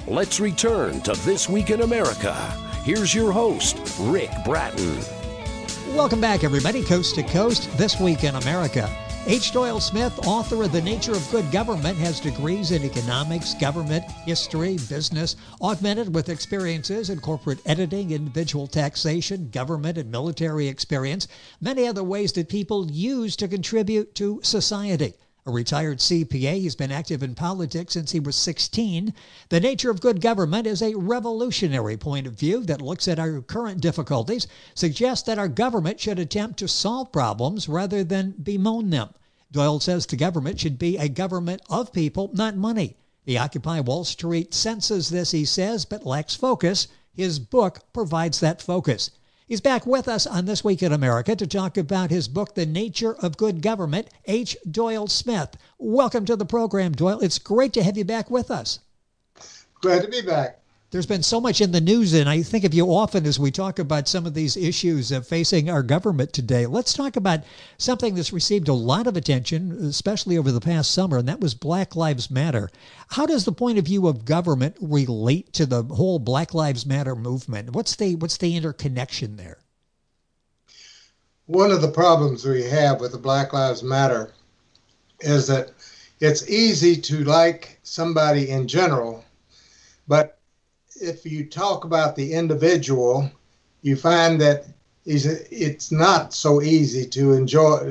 Let's return to This Week in America. Here's your host, Rick Bratton. Welcome back, everybody, coast to coast, This Week in America. H. Doyle Smith, author of The Nature of Good Government, has degrees in economics, government, history, business, augmented with experiences in corporate editing, individual taxation, government and military experience, many other ways that people use to contribute to society. A retired CPA, he's been active in politics since he was 16. The Nature of Good Government is a revolutionary point of view that looks at our current difficulties, suggests that our government should attempt to solve problems rather than bemoan them. Doyle says the government should be a government of people, not money. The Occupy Wall Street senses this, he says, but lacks focus. His book provides that focus. He's back with us on This Week in America to talk about his book, The Nature of Good Government, H. Doyle Smith. Welcome to the program, Doyle. It's great to have you back with us. Glad to be back. There's been so much in the news, and I think of you often as we talk about some of these issues facing our government today. Let's talk about something that's received a lot of attention, especially over the past summer, and that was Black Lives Matter. How does the point of view of government relate to the whole Black Lives Matter movement? What's the interconnection there? One of the problems we have with the Black Lives Matter is that it's easy to like somebody in general, but if you talk about the individual, you find that it's not so easy to enjoy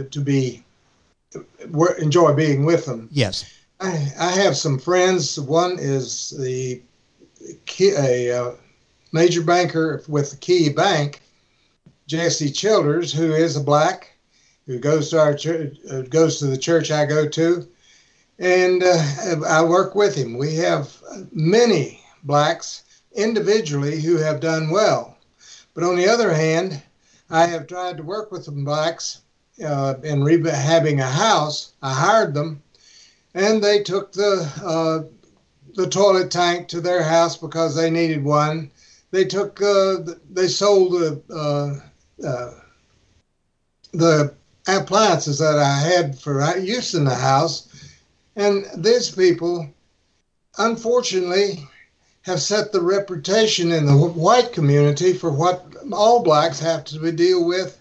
being with them. Yes, I have some friends. One is a major banker with the Key Bank, Jesse Childers, who is a black, who goes to our church, goes to the church I go to, and I work with him. We have many blacks individually who have done well. But on the other hand, I have tried to work with some blacks in rehabbing a house. I hired them, and they took the toilet tank to their house because they needed one. They sold the appliances that I had for use in the house. And these people, unfortunately, have set the reputation in the white community for what all blacks have to deal with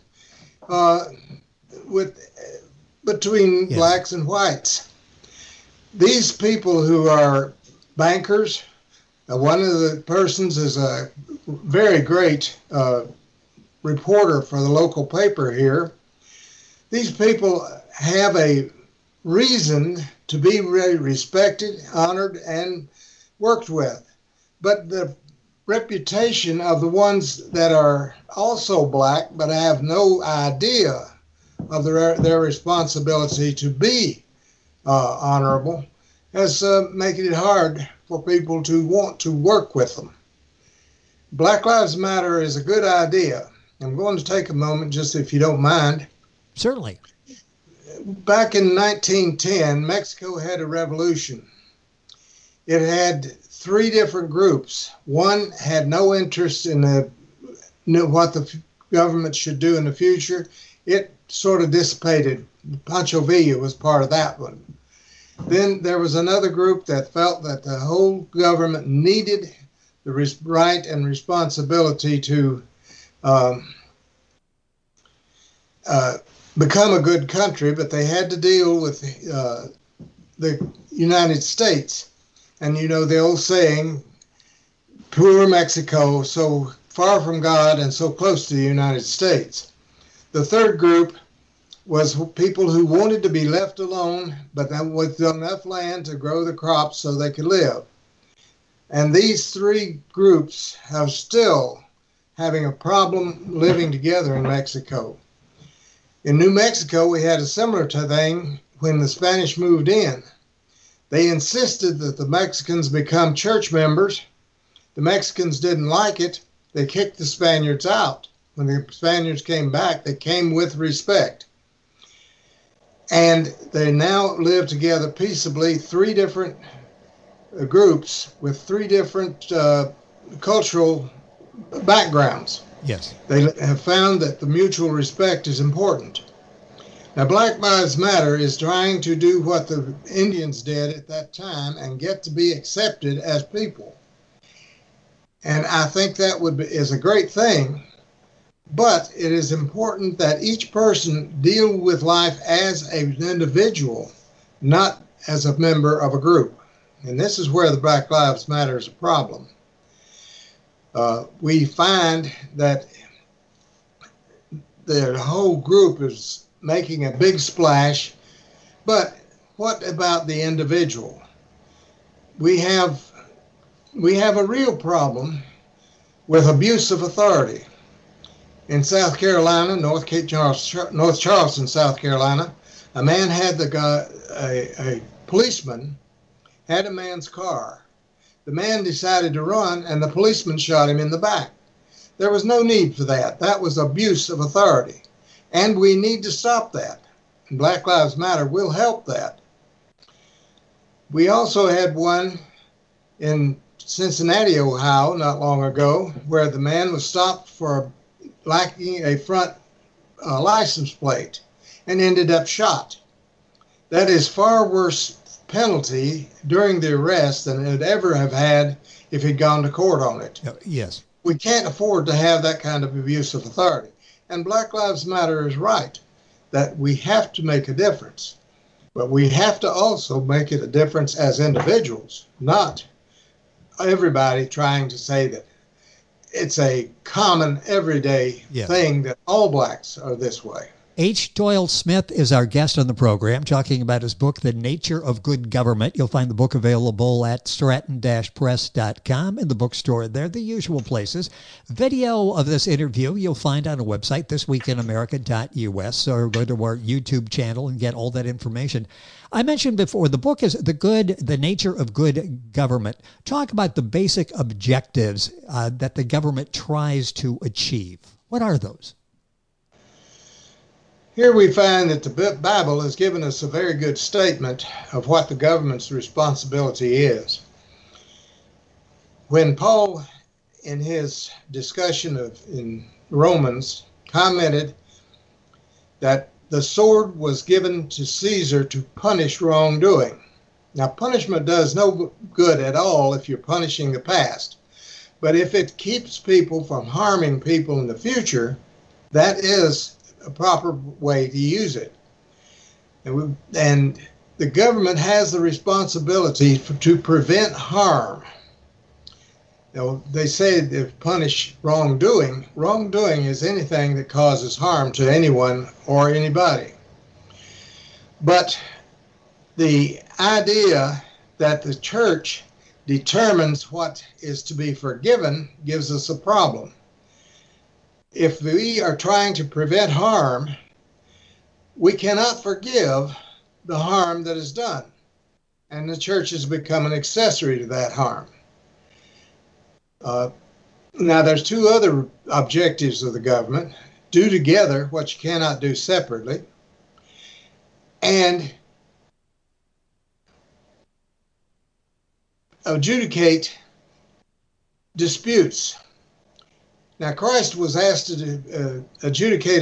between Yes. blacks and whites. These people who are bankers, one of the persons is a very great reporter for the local paper here. These people have a reason to be really respected, honored, and worked with. But the reputation of the ones that are also black but have no idea of their responsibility to be honorable has making it hard for people to want to work with them. Black Lives Matter is a good idea. I'm going to take a moment, just if you don't mind. certainly. Back in 1910, Mexico had a revolution. It had three different groups. One had no interest in what the government should do in the future. It sort of dissipated. Pancho Villa was part of that one. Then there was another group that felt that the whole government needed the right and responsibility to become a good country, but they had to deal with the United States. And you know the old saying, poor Mexico, so far from God and so close to the United States. The third group was people who wanted to be left alone, but with enough land to grow the crops so they could live. And these three groups are still having a problem living together in Mexico. In New Mexico, we had a similar thing when the Spanish moved in. They insisted that the Mexicans become church members. The Mexicans didn't like it. They kicked the Spaniards out. When the Spaniards came back, they came with respect. And they now live together peaceably, three different groups with three different cultural backgrounds. Yes. They have found that the mutual respect is important. Now, Black Lives Matter is trying to do what the Indians did at that time and get to be accepted as people. And I think that is a great thing. But it is important that each person deal with life as an individual, not as a member of a group. And this is where the Black Lives Matter is a problem. We find that the whole group is making a big splash, but what about the individual? We have a real problem with abuse of authority. In South Carolina, North Charleston, South Carolina, a man had a policeman had a man's car. The man decided to run, and the policeman shot him in the back. There was no need for that. That was abuse of authority, and we need to stop that. And Black Lives Matter will help that. We also had one in Cincinnati, Ohio, not long ago, where the man was stopped for lacking a front license plate and ended up shot. That is far worse penalty during the arrest than it would ever have had if he'd gone to court on it. Yes. We can't afford to have that kind of abuse of authority. And Black Lives Matter is right that we have to make a difference. But we have to also make it a difference as individuals, not everybody trying to say that it's a common everyday thing that all blacks are this way. H. Doyle Smith is our guest on the program, talking about his book, The Nature of Good Government. You'll find the book available at stratton-press.com, in the bookstore there, the usual places. Video of this interview you'll find on our website, thisweekinamerica.us, or go to our YouTube channel and get all that information. I mentioned before, the book is The Nature of Good Government. Talk about the basic objectives that the government tries to achieve. What are those? Here we find that the Bible has given us a very good statement of what the government's responsibility is. When Paul, in his discussion in Romans, commented that the sword was given to Caesar to punish wrongdoing. Now, punishment does no good at all if you're punishing the past. But if it keeps people from harming people in the future, that is a proper way to use it. And the government has the responsibility to prevent harm. Now, they say they punish wrongdoing. Wrongdoing is anything that causes harm to anyone or anybody. But the idea that the church determines what is to be forgiven gives us a problem. If we are trying to prevent harm, we cannot forgive the harm that is done. And the church has become an accessory to that harm. Now, there's two other objectives of the government: do together what you cannot do separately, and adjudicate disputes. Now, Christ was asked to adjudicate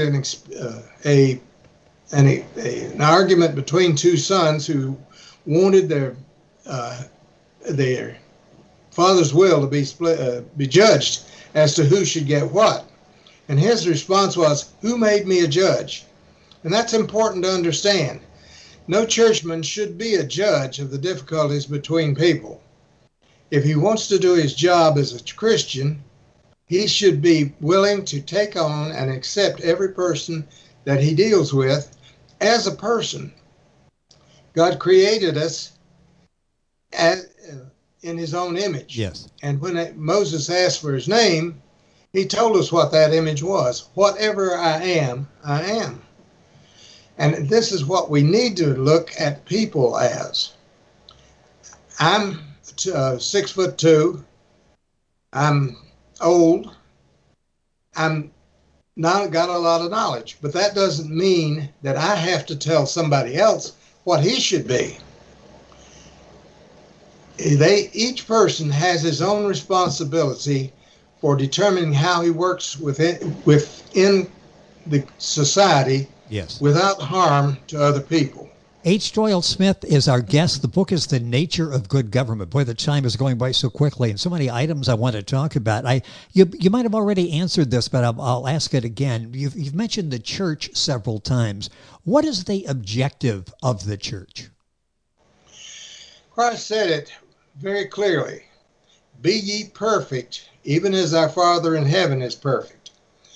an argument between two sons who wanted their father's will to be judged as to who should get what. And his response was, "Who made me a judge?" And that's important to understand. No churchman should be a judge of the difficulties between people. If he wants to do his job as a Christian, he should be willing to take on and accept every person that he deals with as a person. God created us in his own image. Yes. And when Moses asked for his name, he told us what that image was. Whatever I am, I am. And this is what we need to look at people as. I'm 6'2". I'm old. I'm not got a lot of knowledge, but that doesn't mean that I have to tell somebody else what he should be. Each person has his own responsibility for determining how he works within the society, yes, without harm to other people. H. Doyle Smith is our guest. The book is The Nature of Good Government. Boy, the time is going by so quickly, and so many items I want to talk about. You might have already answered this, but I'll ask it again. You've mentioned the church several times. What is the objective of the church? Christ said it very clearly. Be ye perfect, even as our Father in heaven is perfect.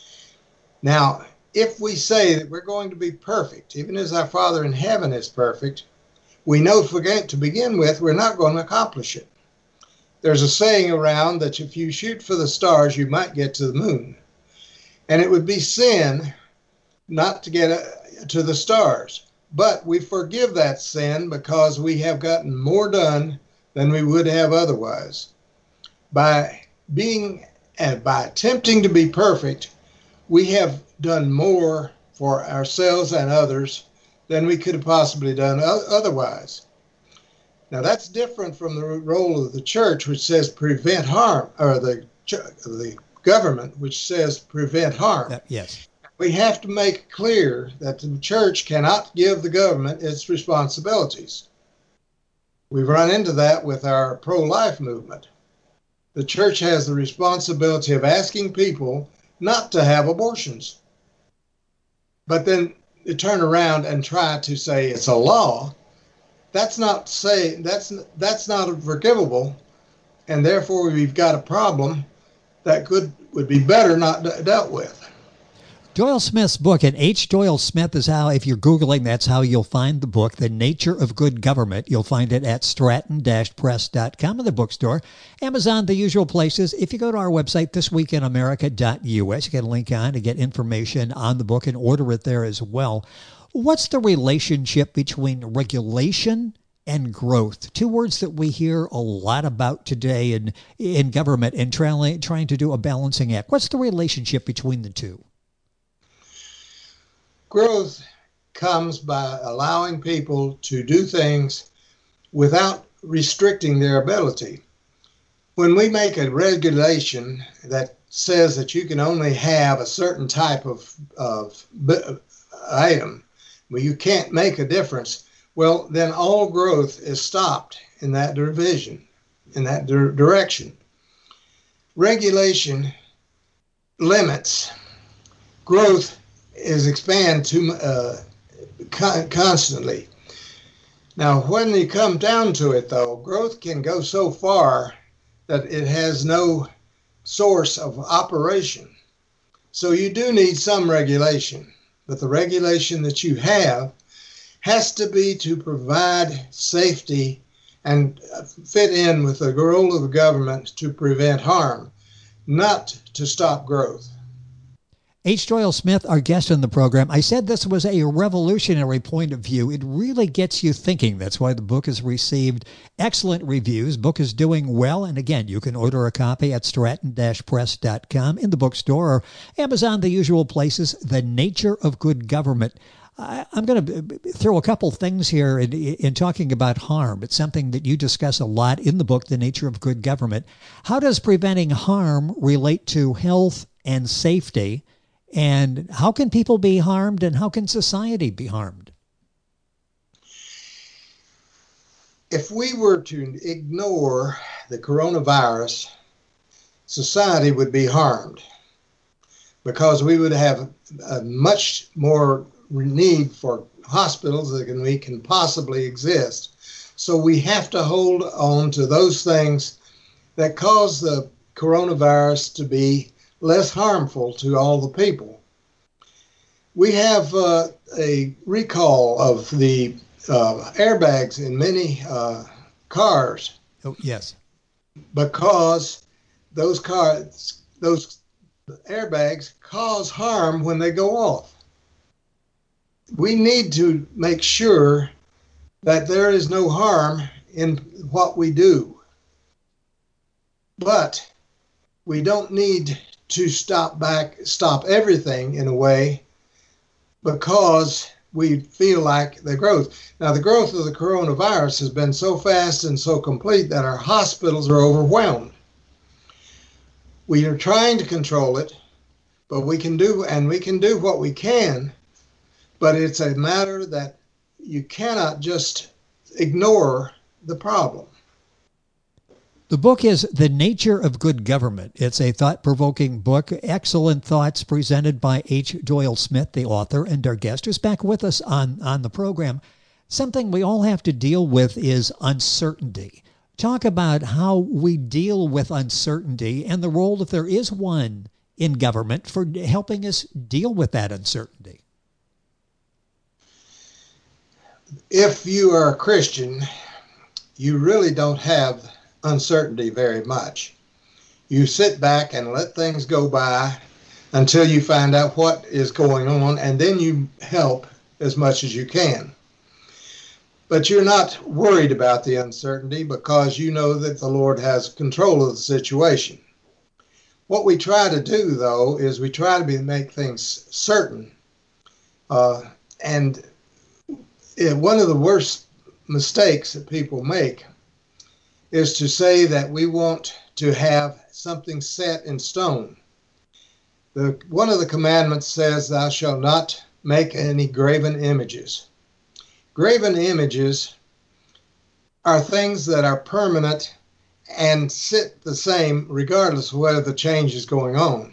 Now, if we say that we're going to be perfect, even as our Father in heaven is perfect, we know to begin with, we're not going to accomplish it. There's a saying around that if you shoot for the stars, you might get to the moon. And it would be sin not to get to the stars. But we forgive that sin because we have gotten more done than we would have otherwise. By attempting to be perfect, we have done more for ourselves and others than we could have possibly done otherwise. Now that's different from the role of the church, which says prevent harm, or the government, which says prevent harm. Yes. We have to make clear that the church cannot give the government its responsibilities. We've run into that with our pro-life movement. The church has the responsibility of asking people not to have abortions. But then they turn around and try to say it's a law. That's not forgivable, and therefore we've got a problem that would be better not dealt with. Doyle Smith's book, and H. Doyle Smith is how, if you're Googling, that's how you'll find the book, The Nature of Good Government. You'll find it at stratton-press.com in the bookstore, Amazon, the usual places. If you go to our website, thisweekinamerica.us, you get a link on to get information on the book and order it there as well. What's the relationship between regulation and growth? Two words that we hear a lot about today in government and trying to do a balancing act. What's the relationship between the two? Growth comes by allowing people to do things without restricting their ability. When we make a regulation that says that you can only have a certain type of item, where you can't make a difference, well, then all growth is stopped in that division, in that direction. Regulation limits. Growth is expand constantly. Now, when you come down to it, though, growth can go so far that it has no source of operation. So you do need some regulation, but the regulation that you have has to be to provide safety and fit in with the role of the government to prevent harm, not to stop growth. H. Doyle Smith, our guest on the program. I said this was a revolutionary point of view. It really gets you thinking. That's why the book has received excellent reviews. Book is doing well. And again, you can order a copy at stratton-press.com in the bookstore or Amazon, the usual places. The Nature of Good Government. I'm going to throw a couple things here in talking about harm. It's something that you discuss a lot in the book, The Nature of Good Government. How does preventing harm relate to health and safety? And how can people be harmed, and how can society be harmed? If we were to ignore the coronavirus, society would be harmed because we would have a much more need for hospitals than we can possibly exist. So we have to hold on to those things that cause the coronavirus to be less harmful to all the people. We have a recall of the airbags in many cars. Oh, yes. Because those airbags cause harm when they go off. We need to make sure that there is no harm in what we do. But we don't need to stop everything in a way because we feel like the growth. Now, the growth of the coronavirus has been so fast and so complete that our hospitals are overwhelmed. We are trying to control it, but we can do what we can, but it's a matter that you cannot just ignore the problem. The book is The Nature of Good Government. It's a thought-provoking book. Excellent thoughts presented by H. Doyle Smith, the author, and our guest, who's back with us on the program. Something we all have to deal with is uncertainty. Talk about how we deal with uncertainty and the role, if there is one, in government for helping us deal with that uncertainty. If you are a Christian, you really don't have uncertainty very much. You sit back and let things go by until you find out what is going on, and then you help as much as you can. But you're not worried about the uncertainty because you know that the Lord has control of the situation. What we try to do, though, is we try to make things certain. And one of the worst mistakes that people make is to say that we want to have something set in stone. One of the commandments says, "Thou shalt not make any graven images." Graven images are things that are permanent and sit the same regardless of whether the change is going on.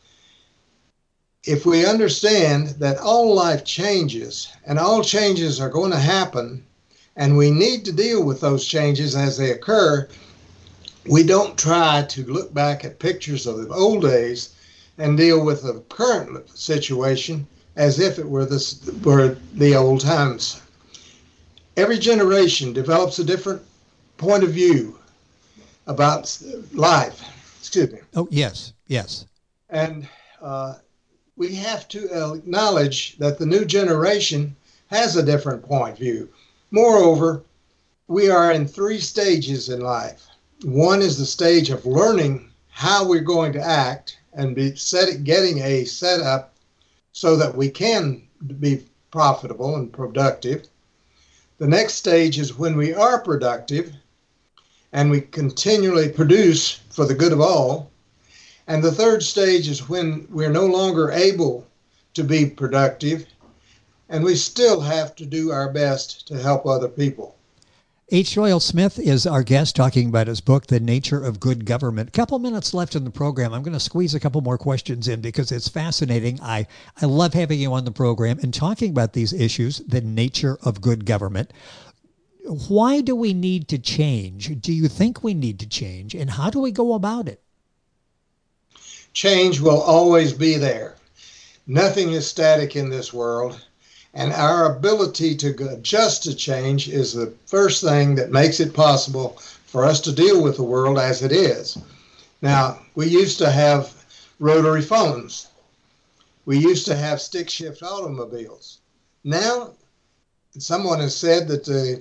If we understand that all life changes and all changes are going to happen, and we need to deal with those changes as they occur, we don't try to look back at pictures of the old days and deal with the current situation as if it were the old times. Every generation develops a different point of view about life. Excuse me. Oh, yes, yes. And we have to acknowledge that the new generation has a different point of view. Moreover, we are in 3 stages in life. One is the stage of learning how we're going to act and getting a setup so that we can be profitable and productive. The next stage is when we are productive and we continually produce for the good of all. And the third stage is when we're no longer able to be productive and we still have to do our best to help other people. H. Doyle Smith is our guest talking about his book, The Nature of Good Government. A couple minutes left in the program. I'm going to squeeze a couple more questions in because it's fascinating. I love having you on the program and talking about these issues, the nature of good government. Why do we need to change? Do you think we need to change? And how do we go about it? Change will always be there. Nothing is static in this world. And our ability to adjust to change is the first thing that makes it possible for us to deal with the world as it is. Now, we used to have rotary phones. We used to have stick-shift automobiles. Now, someone has said that the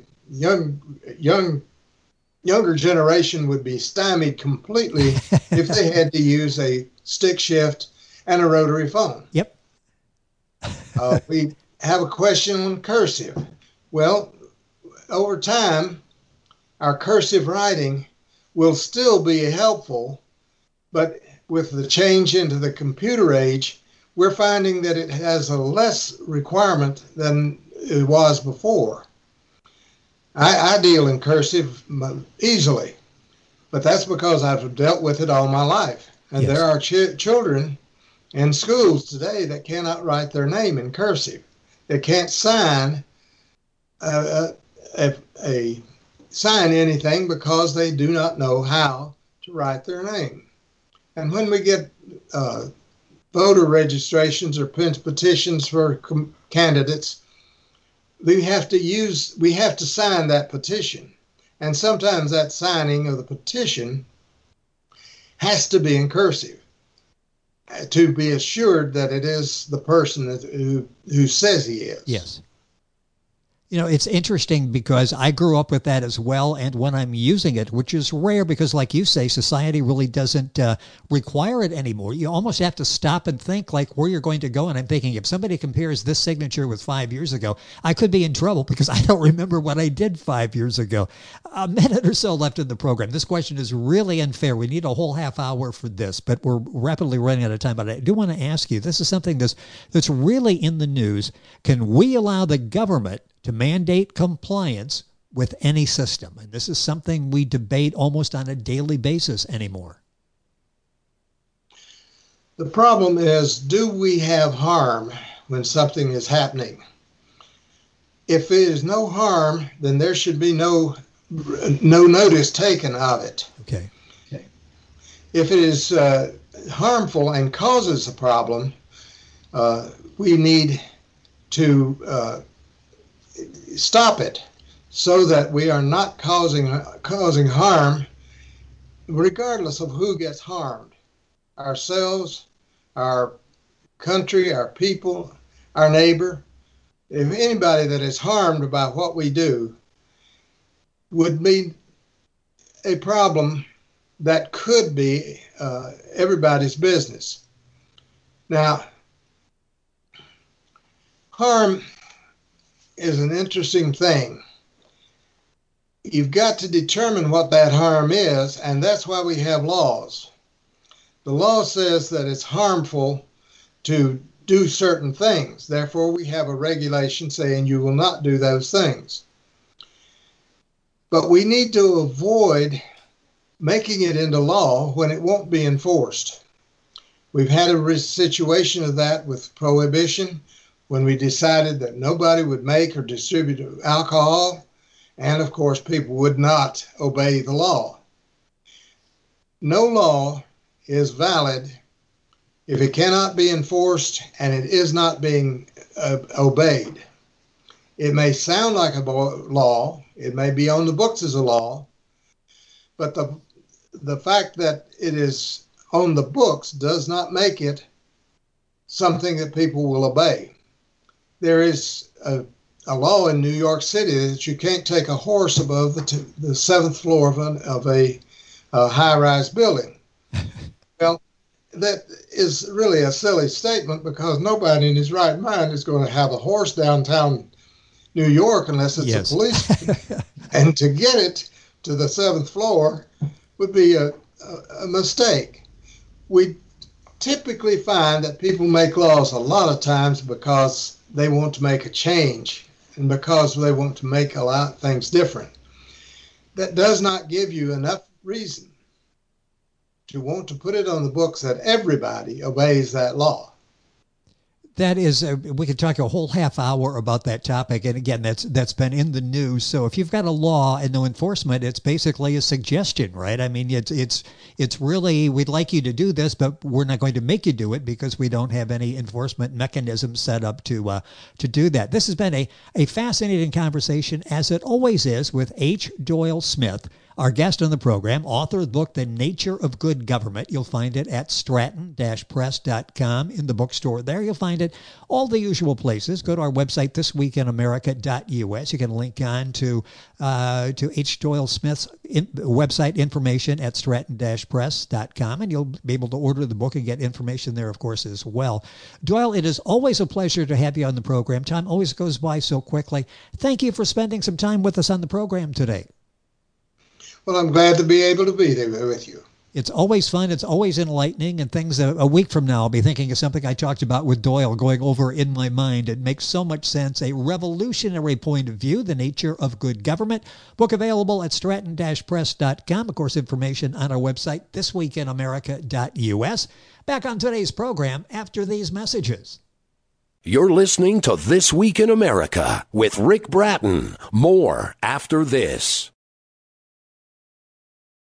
younger generation would be stymied completely if they had to use a stick-shift and a rotary phone. Yep. We have a question on cursive. Well, over time, our cursive writing will still be helpful, but with the change into the computer age, we're finding that it has a less requirement than it was before. I deal in cursive easily, but that's because I've dealt with it all my life. And yes. There are children in schools today that cannot write their name in cursive. They can't sign sign anything because they do not know how to write their name. And when we get voter registrations or petitions for candidates, we have to sign that petition. And sometimes that signing of the petition has to be in cursive to be assured that it is the person who says he is. Yes. You know, it's interesting because I grew up with that as well. And when I'm using it, which is rare because like you say, society really doesn't require it anymore. You almost have to stop and think like where you're going to go. And I'm thinking if somebody compares this signature with 5 years ago, I could be in trouble because I don't remember what I did 5 years ago. A minute or so left in the program. This question is really unfair. We need a whole half hour for this, but we're rapidly running out of time. But I do want to ask you, this is something that's really in the news. Can we allow the government to mandate compliance with any system? And this is something we debate almost on a daily basis anymore. The problem is, do we have harm when something is happening? If there is no harm, then there should be no notice taken of it. Okay. If it is harmful and causes a problem, we need to stop it so that we are not causing harm, regardless of who gets harmed. Ourselves, our country, our people, our neighbor. If anybody that is harmed by what we do would be a problem that could be everybody's business. Now, harm is an interesting thing. You've got to determine what that harm is, and that's why we have laws. The law says that it's harmful to do certain things. Therefore, we have a regulation saying you will not do those things. But we need to avoid making it into law when it won't be enforced. We've had a situation of that with prohibition, when we decided that nobody would make or distribute alcohol, and of course people would not obey the law. No law is valid if it cannot be enforced and it is not being obeyed. It may sound like a law, it may be on the books as a law, but the fact that it is on the books does not make it something that people will obey. There is a law in New York City that you can't take a horse above the seventh floor of a high-rise building. Well, that is really a silly statement, because nobody in his right mind is going to have a horse downtown New York unless it's a policeman. And to get it to the seventh floor would be a mistake. We typically find that people make laws a lot of times because they want to make a change and because they want to make a lot of things different. That does not give you enough reason to want to put it on the books that everybody obeys that law. That is, we could talk a whole half hour about that topic. And again, that's been in the news. So if you've got a law and no enforcement, it's basically a suggestion, right? I mean, it's really, we'd like you to do this, but we're not going to make you do it because we don't have any enforcement mechanism set up to do that. This has been a fascinating conversation, as it always is, with H. Doyle Smith, our guest on the program, author of the book, The Nature of Good Government. You'll find it at stratton-press.com in the bookstore there. You'll find it all the usual places. Go to our website, thisweekinamerica.us. You can link on to H. Doyle Smith's website information at stratton-press.com, and you'll be able to order the book and get information there, of course, as well. Doyle, it is always a pleasure to have you on the program. Time always goes by so quickly. Thank you for spending some time with us on the program today. Well, I'm glad to be able to be there with you. It's always fun. It's always enlightening. And things a week from now, I'll be thinking of something I talked about with Doyle going over in my mind. It makes so much sense. A revolutionary point of view, The Nature of Good Government. Book available at stratton-press.com. Of course, information on our website, thisweekinamerica.us. Back on today's program after these messages. You're listening to This Week in America with Rick Bratton. More after this.